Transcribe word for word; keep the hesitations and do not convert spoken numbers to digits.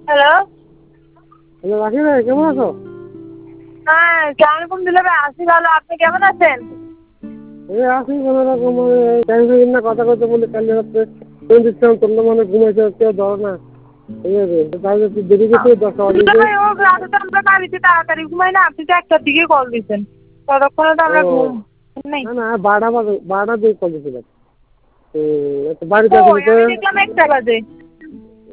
Hello hello রাখি ভাই কেমন আছো? হ্যাঁ কেমন দিলে ভাই আছি ভালো, আপনি কেমন আছেন? এই আছি কোনো রকম টাইম পাই না কথা কইতে বলে কাল রাতে ফোন দিচ্ছিলাম তোর মানে ঘুমাইছে কেউ ধরো না এই রে তাই তুই দেরি গেছে দশটা দিলে বাজে। ভাই ও রাতে তো আমরা বাড়িতে তাড়াতাড়ি ঘুমাই না, আপনি তো একটার দিকে কল দিচ্ছেন, ততক্ষণে তো ও আমরা ঘুম নেই। না না বারোটা বাজে বারোটার দিকে কল দিয়েছিলাম। তো বাড়িতে ও আসেনি তো। আমি দেখলাম একটা বাজে।